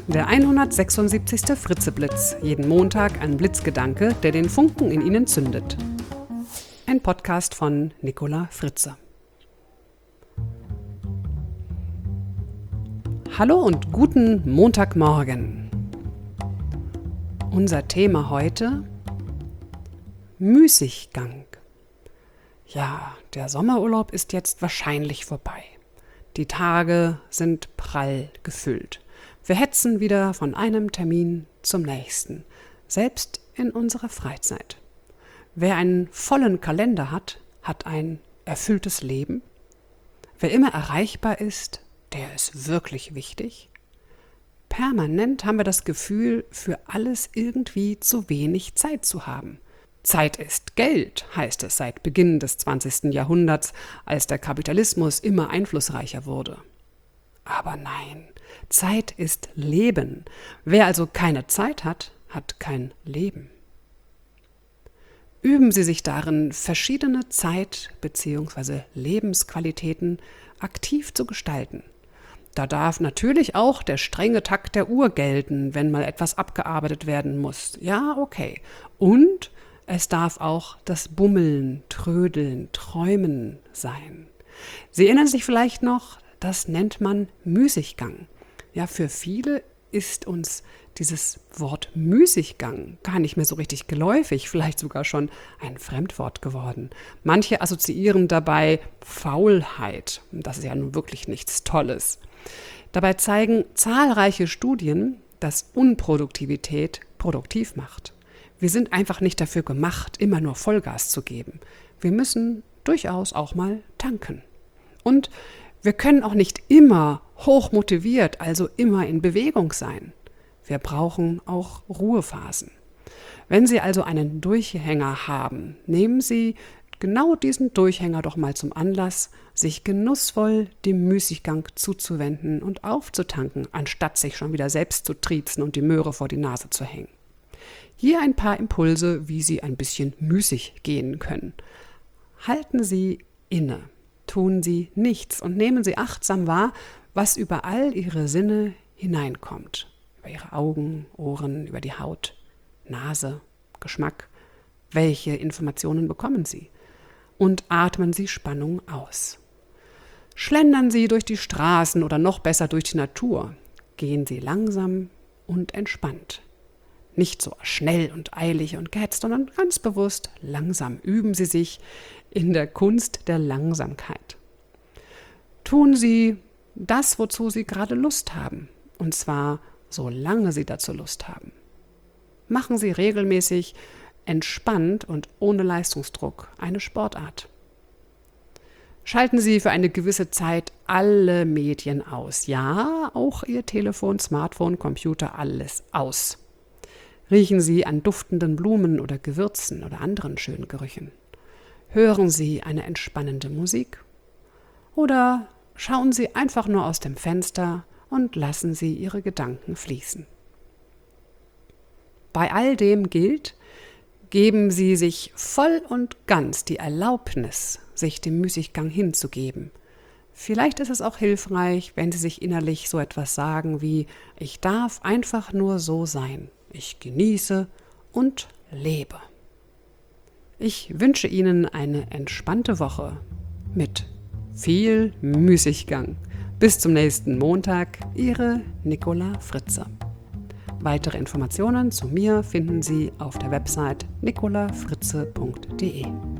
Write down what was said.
der 176. Fritzeblitz. Jeden Montag ein Blitzgedanke, der den Funken in Ihnen zündet. Ein Podcast von Nicola Fritze. Hallo und guten Montagmorgen. Unser Thema heute: Müßiggang. Ja, der Sommerurlaub ist jetzt wahrscheinlich vorbei. Die Tage sind prall gefüllt. Wir hetzen wieder von einem Termin zum nächsten, selbst in unserer Freizeit. Wer einen vollen Kalender hat, hat ein erfülltes Leben. Wer immer erreichbar ist, der ist wirklich wichtig. Permanent haben wir das Gefühl, für alles irgendwie zu wenig Zeit zu haben. Zeit ist Geld, heißt es seit Beginn des 20. Jahrhunderts, als der Kapitalismus immer einflussreicher wurde. Aber nein, Zeit ist Leben. Wer also keine Zeit hat, hat kein Leben. Üben Sie sich darin, verschiedene Zeit- bzw. Lebensqualitäten aktiv zu gestalten. Da darf natürlich auch der strenge Takt der Uhr gelten, wenn mal etwas abgearbeitet werden muss. Ja, okay. Und es darf auch das Bummeln, Trödeln, Träumen sein. Sie erinnern sich vielleicht noch, das nennt man Müßiggang. Ja, für viele ist uns dieses Wort Müßiggang gar nicht mehr so richtig geläufig, vielleicht sogar schon ein Fremdwort geworden. Manche assoziieren dabei Faulheit. Das ist ja nun wirklich nichts Tolles. Dabei zeigen zahlreiche Studien, dass Unproduktivität produktiv macht. Wir sind einfach nicht dafür gemacht, immer nur Vollgas zu geben. Wir müssen durchaus auch mal tanken. Und wir können auch nicht immer hoch motiviert, also immer in Bewegung sein. Wir brauchen auch Ruhephasen. Wenn Sie also einen Durchhänger haben, nehmen Sie genau diesen Durchhänger doch mal zum Anlass, sich genussvoll dem Müßiggang zuzuwenden und aufzutanken, anstatt sich schon wieder selbst zu triezen und die Möhre vor die Nase zu hängen. Hier ein paar Impulse, wie Sie ein bisschen müßig gehen können. Halten Sie inne, tun Sie nichts und nehmen Sie achtsam wahr, was über all Ihre Sinne hineinkommt. Über Ihre Augen, Ohren, über die Haut, Nase, Geschmack. Welche Informationen bekommen Sie? Und atmen Sie Spannung aus. Schlendern Sie durch die Straßen oder noch besser durch die Natur. Gehen Sie langsam und entspannt. Nicht so schnell und eilig und gehetzt, sondern ganz bewusst langsam. Üben Sie sich in der Kunst der Langsamkeit. Tun Sie das, wozu Sie gerade Lust haben. Und zwar, solange Sie dazu Lust haben. Machen Sie regelmäßig, entspannt und ohne Leistungsdruck eine Sportart. Schalten Sie für eine gewisse Zeit alle Medien aus. Ja, auch Ihr Telefon, Smartphone, Computer, alles aus. Riechen Sie an duftenden Blumen oder Gewürzen oder anderen schönen Gerüchen. Hören Sie eine entspannende Musik. Oder schauen Sie einfach nur aus dem Fenster und lassen Sie Ihre Gedanken fließen. Bei all dem gilt, geben Sie sich voll und ganz die Erlaubnis, sich dem Müßiggang hinzugeben. Vielleicht ist es auch hilfreich, wenn Sie sich innerlich so etwas sagen wie: Ich darf einfach nur so sein. Ich genieße und lebe. Ich wünsche Ihnen eine entspannte Woche mit viel Müßiggang. Bis zum nächsten Montag, Ihre Nicola Fritze. Weitere Informationen zu mir finden Sie auf der Website nicolafritze.de.